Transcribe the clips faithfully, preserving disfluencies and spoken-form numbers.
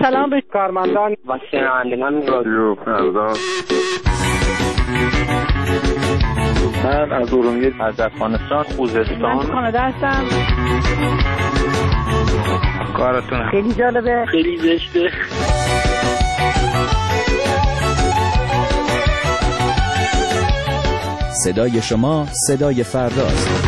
سلام به کارمندان و شنوندگان رادیو فردا. من از ارومیه، از افغانستان، خوزستان. من کانادا هستم. کارتون خیلی جالبه، خیلی زشته. صدای شما صدای فرداست.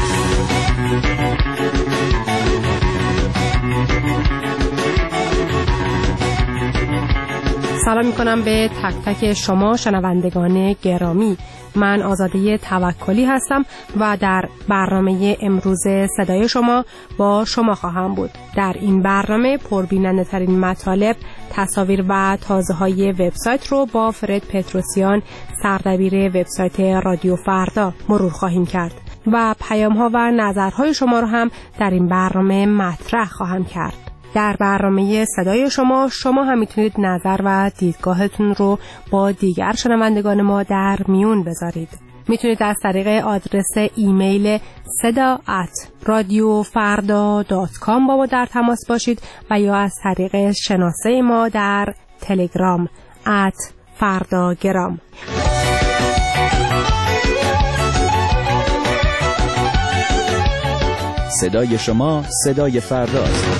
سلام میکنم به تک تک شما شنوندگان گرامی. من آزاده توکلی هستم و در برنامه امروز صدای شما با شما خواهم بود. در این برنامه پربیننده ترین مطالب، تصاویر و تازه های وبسایت رو با فرد پتروسیان، سردبیر وبسایت رادیو فردا مرور خواهیم کرد و پیام ها و نظرهای شما رو هم در این برنامه مطرح خواهم کرد. در برنامه صدای شما شما هم میتونید نظر و دیدگاهتون رو با دیگر شنوندگان ما در میون بذارید. میتونید از طریق آدرس ایمیل صدا ات رادیو فردا دات کام با ما در تماس باشید و یا از طریق شناسه ما در تلگرام ات فرداگرام. صدای شما صدای فرداست.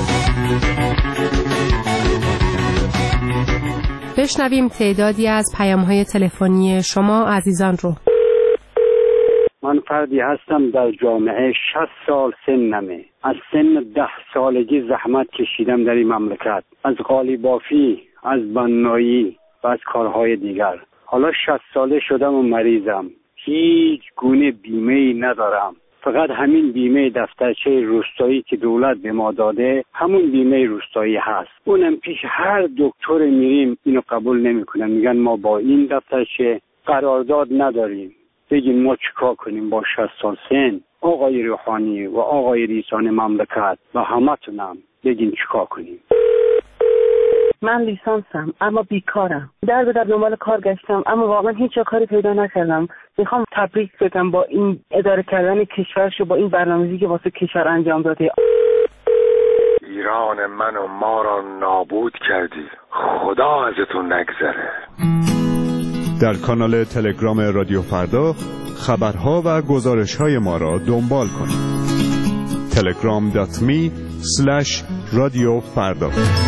بشنویم تعدادی از پیام‌های تلفنی شما عزیزان رو. من فردی هستم در جامعه شصت سال سنمه. از سن ده سالگی زحمت کشیدم در این مملکت، از قالیبافی، از بنایی و از کارهای دیگر. حالا شصت ساله شدم و مریضم. هیچ گونه بیمه‌ای ندارم، فقط همین بیمه دفترچه روستایی که دولت به ما داده، همون بیمه روستایی هست. اونم پیش هر دکتر میریم اینو قبول نمیکنن، میگن ما با این دفترچه قرارداد نداریم. بگین ما چیکار کنیم با شصت سال سن؟ آقای روحانی و آقای رئیسان مملکت و همتونم بگین چیکار کنیم؟ من لیسانسم اما بیکارم. در به در دنبال کار گشتم اما واقعا هیچ جا کاری پیدا نکردم. میخوام تبریک بگم با این اداره کردن کشورشو، با این برنامه‌ریزی که واسه کشور انجام داده. ایران من و ما را نابود کردی، خدا ازتون نگذره. در کانال تلگرام رادیو فردا خبرها و گزارش‌های ما را دنبال کنید. تلگرام دات می اسلش رادیو فردا.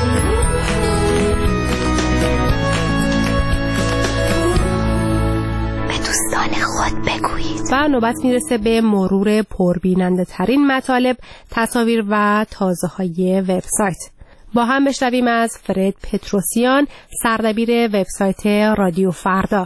و نوبت میرسه به مرور پربیننده ترین مطالب، تصاویر و تازه های وبسایت. با هم بشنویم از فرد پتروسیان، سردبیر وبسایت رادیو فردا.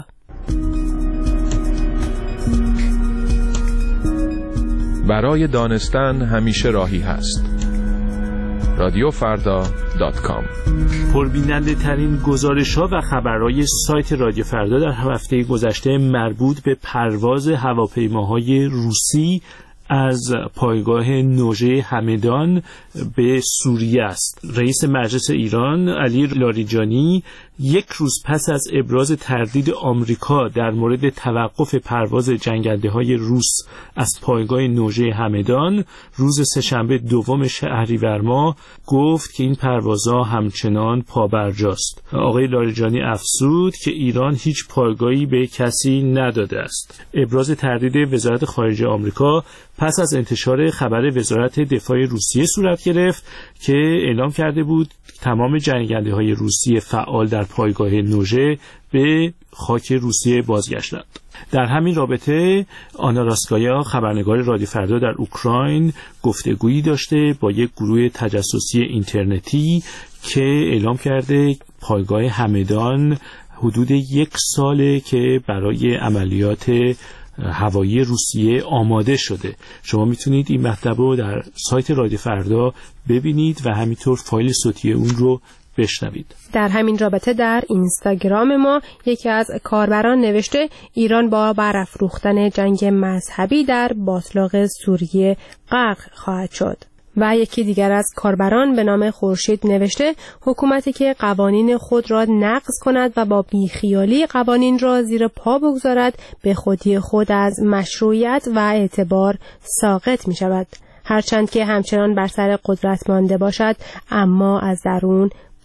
برای دانستن همیشه راهی هست. رادیو فردا دات کام. پربیننده ترین گزارش ها و خبرهای سایت رادیو فردا در هفته گذشته مربوط به پرواز هواپیماهای روسی از پایگاه نوژه همدان به سوریه است. رئیس مجلس ایران علی لاریجانی یک روز پس از ابراز تردید آمریکا در مورد توقف پرواز جنگنده‌های روس از پایگاه نوژه همدان روز سه‌شنبه دوم شهریور ماه گفت که این پروازها همچنان پابرجاست. آقای لاریجانی افزود که ایران هیچ پایگاهی به کسی نداده است. ابراز تردید وزارت خارجه آمریکا پس از انتشار خبر وزارت دفاع روسیه صورت گرفت که اعلام کرده بود تمام جنگنده‌های روسی فعال در پایگاه نوژه به خاک روسیه بازگشتند. در همین رابطه آنا راسکایا، خبرنگار رادیو فردا در اوکراین، گفتگویی داشته با یک گروه تجسسی اینترنتی که اعلام کرده پایگاه همدان حدود یک ساله که برای عملیات هوایی روسیه آماده شده. شما میتونید این مطلب رو در سایت رادیو فردا ببینید و همینطور فایل صوتی اون رو بشنوید. در همین رابطه در اینستاگرام ما یکی از کاربران نوشته ایران با برافروختن جنگ مذهبی در باتلاق سوریه غرق خواهد شد. و یکی دیگر از کاربران به نام خورشید نوشته حکومتی که قوانین خود را نقض کند و با بیخیالی قوانین را زیر پا بگذارد به خودی خود از مشروعیت و اعتبار ساقط می شود. هرچند که همچنان بر سر قدرت مانده باشد اما از درون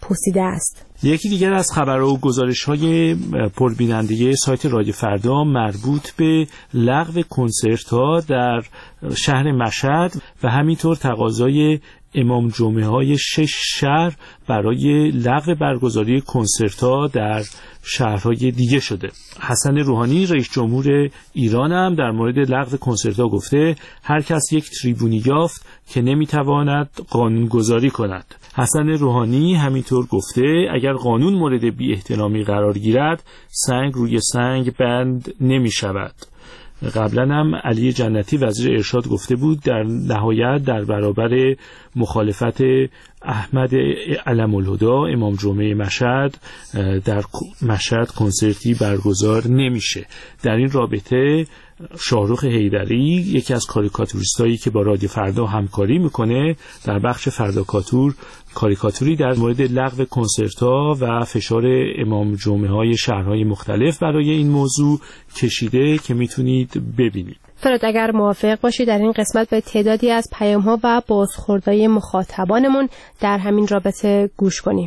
پوسیده است. یکی دیگر از خبرها و گزارش‌های پربیننده سایت رادیو فردا مربوط به لغو کنسرت‌ها در شهر مشهد و همینطور تقاضای امام جمعه های شش شهر برای لغو برگزاری کنسرت‌ها در شهرهای دیگه شده. حسن روحانی رئیس جمهور ایران هم در مورد لغو کنسرت‌ها گفته هر کس یک تریبونی یافت که نمیتواند قانونگذاری کند. حسن روحانی همینطور گفته اگر قانون مورد بی احترامی قرار گیرد سنگ روی سنگ بند نمی شود. قبلا هم علی جنتی وزیر ارشاد گفته بود در نهایت در برابر مخالفت احمد علم الهدا امام جمعه مشهد در مشهد کنسرتی برگزار نمیشه. در این رابطه شاهرخ حیدری یکی از کاریکاتوریستایی که با رادیو فردا همکاری میکنه در بخش فرداکاتور کاریکاتوری در مورد لغو کنسرت‌ها و فشار امام جمعه های شهرهای مختلف برای این موضوع کشیده که میتونید ببینید. فراد اگر موافق باشید در این قسمت به تعدادی از پیام‌ها و بازخوردهای مخاطبانمون در همین رابطه گوش کنیم.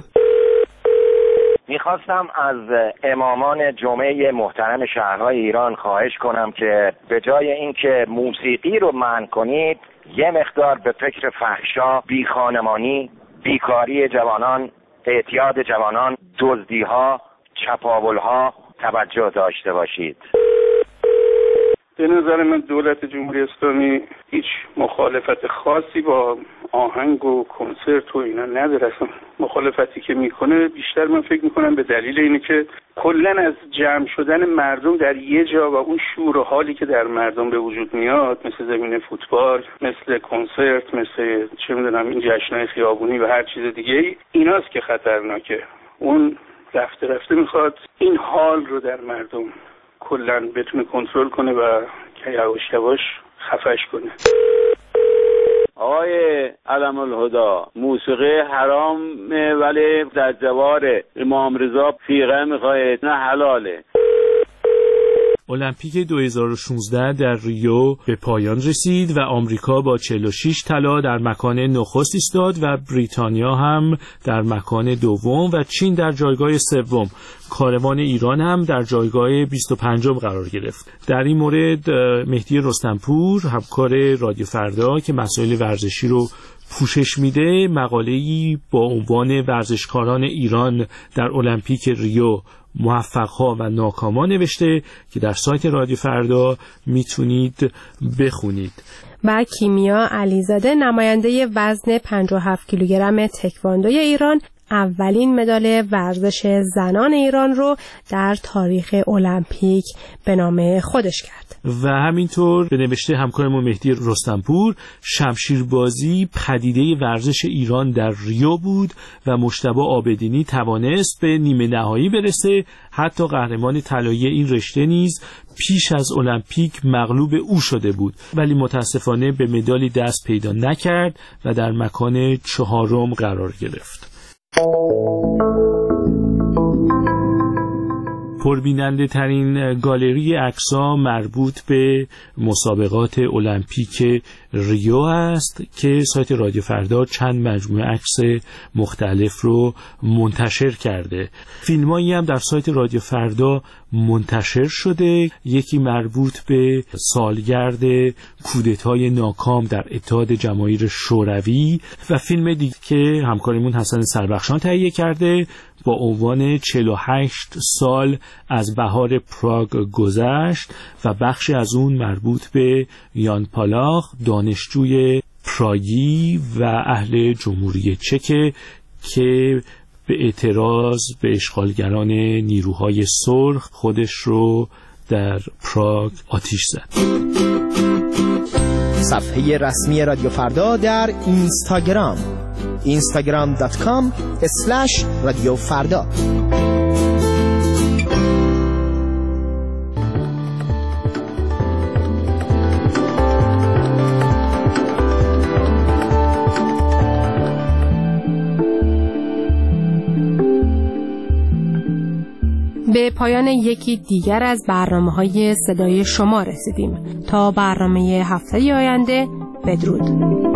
میخواستم از امامان جمعه محترم شهرهای ایران خواهش کنم که به جای اینکه موسیقی رو منع کنید یه مقدار به فکر فحشا، بیخانمانی، بیکاری جوانان، اعتیاد جوانان، دزدی‌ها، چپاول‌ها توجه داشته باشید. به نظر من دولت جمهوری اسلامی هیچ مخالفت خاصی با آهنگ و کنسرت و اینا نداره. اصلا مخالفتی که میکنه بیشتر من فکر میکنم به دلیل اینه که کلن از جمع شدن مردم در یه جا و اون شور و حالی که در مردم به وجود میاد مثل زمین فوتبال، مثل کنسرت، مثل چه میدونم این جشن‌های خیابونی و هر چیز دیگه ای، ایناست که خطرناکه. اون رفته رفته میخواد این حال رو در مردم کلن بتونه کنترل کنه و که یواش یواش خفش کنه. آقای علم الهدا موسیقی حرامه ولی در جوار امام رضا فیقه میخواهید نه حلاله. المپیک دو هزار و شانزده در ریو به پایان رسید و آمریکا با چهل و شش طلا در مکان نخست ایستاد و بریتانیا هم در مکان دوم و چین در جایگاه سوم. کاروان ایران هم در جایگاه بیست و پنجم قرار گرفت. در این مورد مهدی رستمپور همکار رادیو فردا که مسائل ورزشی رو پوشش میده مقاله‌ای با عنوان ورزشکاران ایران در المپیک ریو موفق‌ها و ناکامان نوشته که در سایت رادیو فردا میتونید بخونید. و کیمیا علیزاده نماینده وزن پنجاه و هفت کیلوگرم تکواندوی ایران اولین مدال ورزش زنان ایران رو در تاریخ المپیک به نام خودش کرد. و همینطور به نوشته همکارمون مهدی رستمپور شمشیربازی پدیده ورزش ایران در ریو بود و مجتبی عابدینی توانست به نیمه نهایی برسه. حتی قهرمان طلایی این رشته نیز پیش از المپیک مغلوب او شده بود ولی متاسفانه به مدالی دست پیدا نکرد و در مکان چهارم قرار گرفت. پربیننده ترین گالری عکس‌ها مربوط به مسابقات المپیک ریو است که سایت رادیو فردا چند مجموعه عکس مختلف رو منتشر کرده. فیلمایی هم در سایت رادیو فردا منتشر شده. یکی مربوط به سالگرد کودتای ناکام در اتحاد جماهیر شوروی و فیلم دیگه که همکارمون حسن سربخشان تهیه کرده با عنوان چهل و هشت سال از بهار پراگ گذشت و بخشی از اون مربوط به یان پالاخ دانشجوی پراگی و اهل جمهوری چک که به اعتراض به اشغالگران نیروهای سرخ خودش رو در پراگ آتیش زد. صفحه رسمی رادیو فردا در اینستاگرام اینستاگرام دات کام اسلش رادیو فردا. به پایان یکی دیگر از برنامه‌های صدای شما رسیدیم. تا برنامه هفته آینده بدرود.